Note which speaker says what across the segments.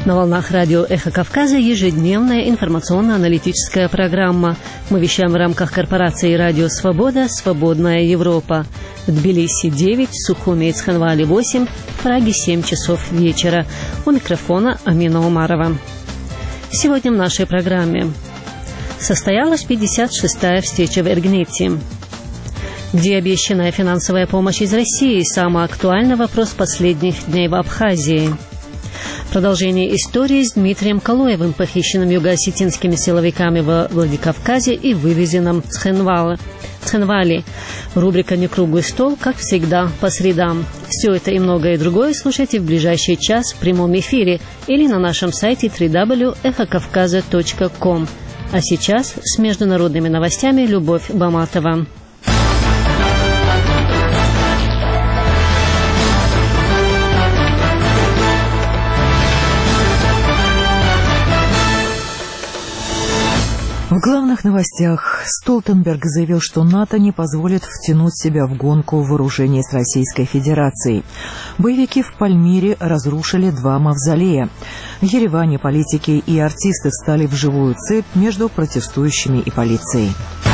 Speaker 1: На волнах радио «Эхо Кавказа» ежедневная информационно-аналитическая программа. Мы вещаем в рамках корпорации «Радио Свобода. Свободная Европа». В Тбилиси 9, Сухуми и Цхинвале 8, в Праге 7 часов вечера. У микрофона Амина Умарова. Сегодня в нашей программе состоялась 56-я встреча в Эргнете. Где обещанная финансовая помощь из России? Самый актуальный вопрос последних дней в Абхазии. Продолжение истории с Дмитрием Калуевым, похищенным юго-осетинскими силовиками во Владикавказе и вывезенным в Цхинвале. Рубрика «Не круглый стол», как всегда, по средам. Все это и многое другое слушайте в ближайший час в прямом эфире или на нашем сайте www.эхокавказа.com. А сейчас с международными новостями Любовь Баматова.
Speaker 2: В главных новостях Столтенберг заявил, что НАТО не позволит втянуть себя в гонку вооружений с Российской Федерацией. Боевики в Пальмире разрушили 2 мавзолея. В Ереване политики и артисты встали в живую цепь между протестующими и полицией.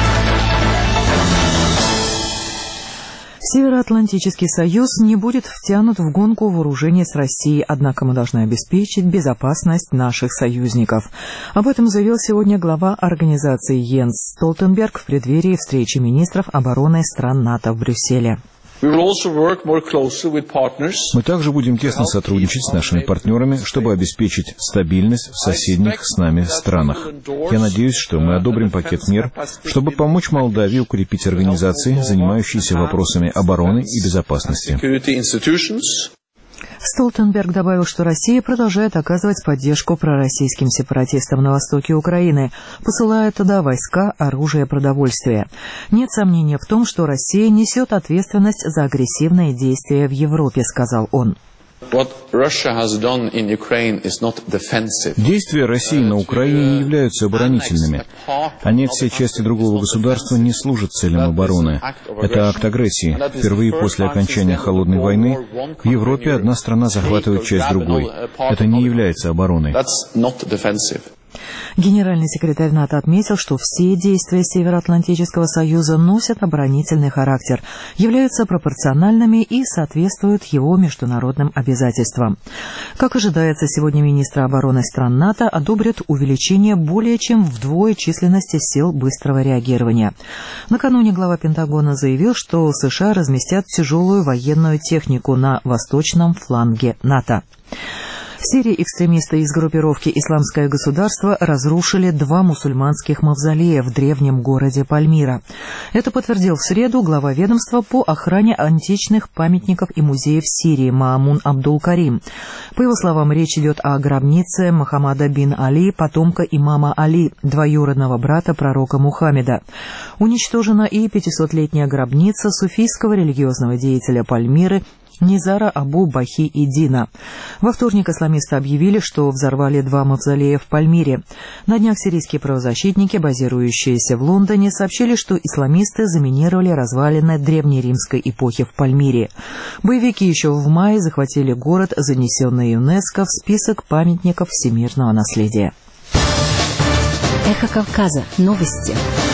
Speaker 2: Североатлантический союз не будет втянут в гонку вооружений с Россией, однако мы должны обеспечить безопасность наших союзников. Об этом заявил сегодня глава организации Йенс Столтенберг в преддверии встречи министров обороны стран НАТО в Брюсселе.
Speaker 3: Мы также будем тесно сотрудничать с нашими партнерами, чтобы обеспечить стабильность в соседних с нами странах. Я надеюсь, что мы одобрим пакет мер, чтобы помочь Молдавии укрепить организации, занимающиеся вопросами обороны и безопасности.
Speaker 2: Столтенберг добавил, что Россия продолжает оказывать поддержку пророссийским сепаратистам на востоке Украины, посылая туда войска, оружие, продовольствие. Нет сомнения в том, что Россия несет ответственность за агрессивные действия в Европе, сказал он.
Speaker 3: Действия России на Украине не являются оборонительными. Аннексия части другого государства не служит целям обороны. Это акт агрессии. Впервые после окончания Холодной войны в Европе одна страна захватывает часть другой. Это не является обороной.
Speaker 2: Генеральный секретарь НАТО отметил, что все действия Североатлантического союза носят оборонительный характер, являются пропорциональными и соответствуют его международным обязательствам. Как ожидается, сегодня министры обороны стран НАТО одобрят увеличение более чем вдвое численности сил быстрого реагирования. Накануне глава Пентагона заявил, что США разместят тяжелую военную технику на восточном фланге НАТО. В Сирии экстремисты из группировки «Исламское государство» разрушили 2 мусульманских мавзолея в древнем городе Пальмира. Это подтвердил в среду глава ведомства по охране античных памятников и музеев Сирии Маамун Абдул-Карим. По его словам, речь идет о гробнице Мухаммада бин Али, потомка имама Али, двоюродного брата пророка Мухаммеда. Уничтожена и 500-летняя гробница суфийского религиозного деятеля Пальмиры Низара Абу Бахи и Дина. Во вторник исламисты объявили, что взорвали 2 мавзолея в Пальмире. На днях сирийские правозащитники, базирующиеся в Лондоне, сообщили, что исламисты заминировали развалины древнеримской эпохи в Пальмире. Боевики еще в мае захватили город, занесенный ЮНЕСКО в список памятников всемирного наследия.
Speaker 1: Эхо Кавказа. Новости.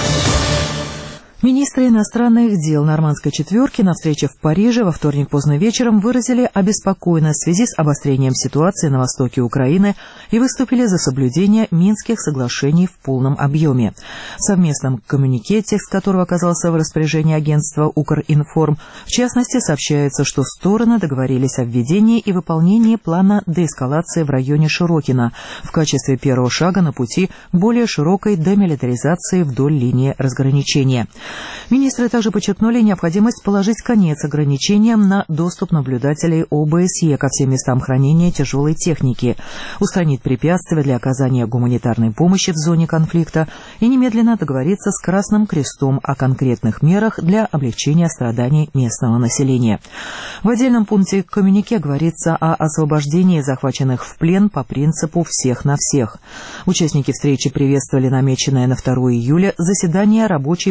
Speaker 2: Министры иностранных дел нормандской четверки на встрече в Париже во вторник поздно вечером выразили обеспокоенность в связи с обострением ситуации на востоке Украины и выступили за соблюдение Минских соглашений в полном объеме. В совместном коммюнике, текст которого оказался в распоряжении агентства «Укринформ», в частности, сообщается, что стороны договорились о введении и выполнении плана деэскалации в районе Широкино в качестве первого шага на пути к более широкой демилитаризации вдоль линии разграничения. Министры также подчеркнули необходимость положить конец ограничениям на доступ наблюдателей ОБСЕ ко всем местам хранения тяжелой техники, устранить препятствия для оказания гуманитарной помощи в зоне конфликта и немедленно договориться с Красным Крестом о конкретных мерах для облегчения страданий местного населения. В отдельном пункте коммюнике говорится о освобождении захваченных в плен по принципу «всех на всех». Участники встречи приветствовали намеченное на 2 июля заседание рабочей подгруппы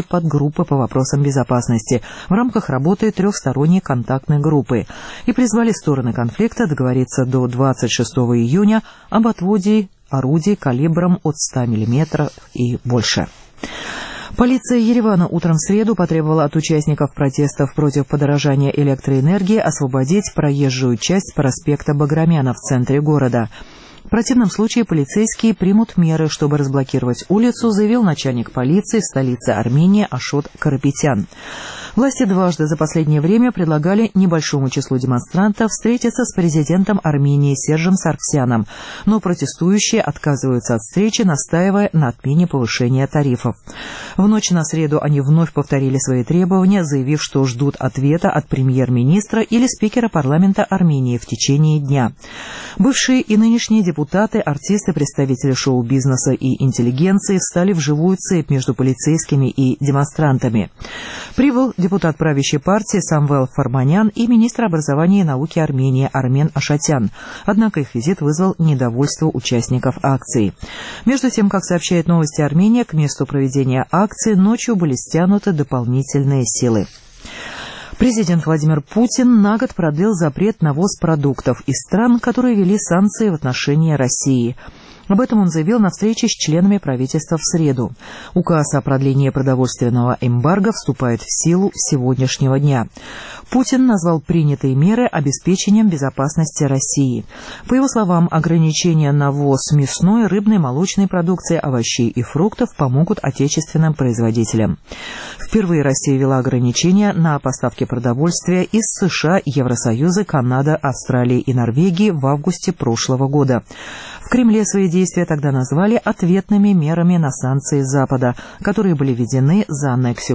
Speaker 2: группы по вопросам безопасности в рамках работы трехсторонней контактной группы и призвали стороны конфликта договориться до 26 июня об отводе орудий калибром от 100 мм и больше. Полиция Еревана утром в среду потребовала от участников протестов против подорожания электроэнергии освободить проезжую часть проспекта Баграмяна в центре города. В противном случае полицейские примут меры, чтобы разблокировать улицу, заявил начальник полиции в столице Армении Ашот Карапетян. Власти дважды за последнее время предлагали небольшому числу демонстрантов встретиться с президентом Армении Сержем Саргсяном, но протестующие отказываются от встречи, настаивая на отмене повышения тарифов. В ночь на среду они вновь повторили свои требования, заявив, что ждут ответа от премьер-министра или спикера парламента Армении в течение дня. Бывшие и нынешние депутаты, артисты, представители шоу-бизнеса и интеллигенции встали в живую цепь между полицейскими и демонстрантами. Прибыл депутат правящей партии Самвел Фарманян и министр образования и науки Армении Армен Ашатян. Однако их визит вызвал недовольство участников акции. Между тем, как сообщает «Новости Армения», к месту проведения акции ночью были стянуты дополнительные силы. Президент Владимир Путин на год продлил запрет на ввоз продуктов из стран, которые ввели санкции в отношении России. Об этом он заявил на встрече с членами правительства в среду. Указ о продлении продовольственного эмбарго вступает в силу с сегодняшнего дня. Путин назвал принятые меры обеспечением безопасности России. По его словам, ограничения на ввоз мясной, рыбной, молочной продукции, овощей и фруктов помогут отечественным производителям. Впервые Россия ввела ограничения на поставки продовольствия из США, Евросоюза, Канады, Австралии и Норвегии в августе прошлого года. В Кремле свои действия тогда назвали ответными мерами на санкции Запада, которые были введены за аннексию